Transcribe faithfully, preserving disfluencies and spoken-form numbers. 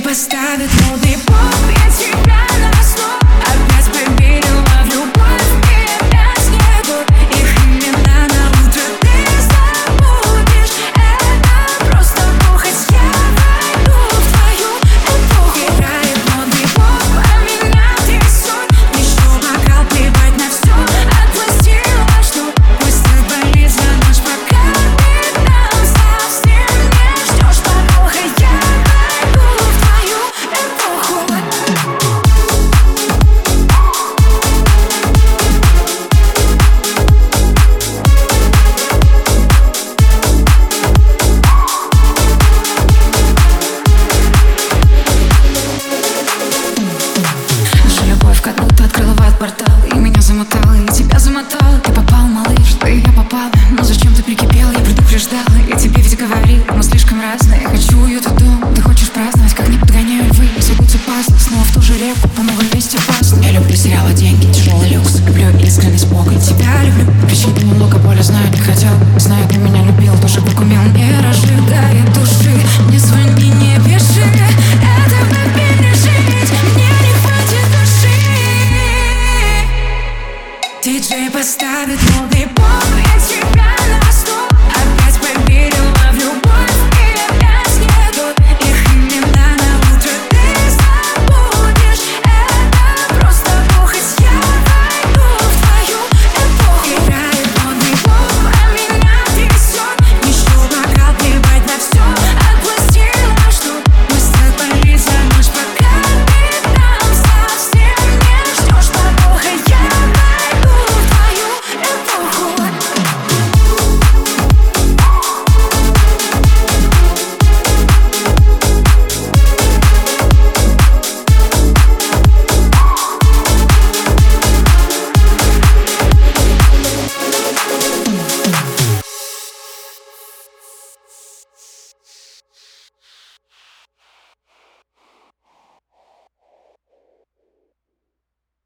поставит модный поп. Я тебя на основу опять поверила в любовь. И опять нету их имена на утро ты забудешь. Это просто похоть, я войду в твою эпоху. Играет модный поп, а меня трясет. Еще бокал, плевать на все. Отпустила, что пусть так болит за ночь, пока ты там совсем не ждешь подвоха. Я войду в твою эпоху. Наша любовь как будто открыла в ад портал, и меня замотала, и тебя замотала. Ты попал, малыш, да и я попала. Но зачем ты прикипел, я предупреждала. Я тебе ведь говорил, мы слишком разные. Хочу уют и дом, ты хочешь праздновать. Как не подгоняю львы, сойдутся пазлы. Снова в ту же реку, по новой вести опасно. Я люблю сериалы, деньги, тяжелый люкс. Люблю искренность Бога, и тебя люблю. Причин много боли, знаю, не хотел. Знаю, ты меня любил, тоже как умел. Не разжигает души, не звони, не пиши. Это бы пережить, мне не хватит души. Диджей поставит модный поп.